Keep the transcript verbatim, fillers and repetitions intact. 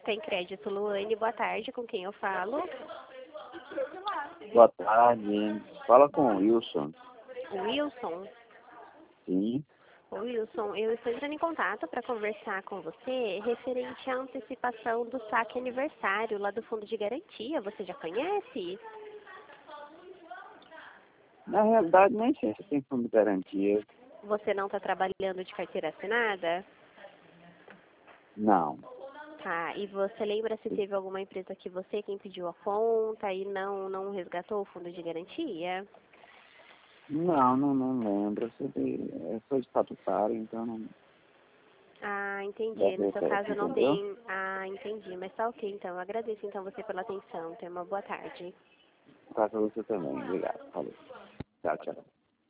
Tem Crédito Luane, boa tarde, com quem eu falo? Boa tarde. Fala com o Wilson. Wilson? Sim. Ô, Wilson, eu estou entrando em contato para conversar com você referente à antecipação do saque aniversário lá do Fundo de Garantia. Você já conhece? Na realidade, nem sei se tem fundo de garantia. Você não está trabalhando de carteira assinada? Não. Tá, e você lembra se teve alguma empresa que você quem pediu a conta e não, não resgatou o fundo de garantia? Não, não, não lembro. Eu sou, de, eu sou estatutário, então não. Ah, entendi. Deve No ser seu certo, caso não entendeu? tem... Ah, entendi. Mas tá ok, então. Eu agradeço, então, você pela atenção. Tenha uma boa tarde. Faça você também. Obrigado. Falou. Tchau, tchau.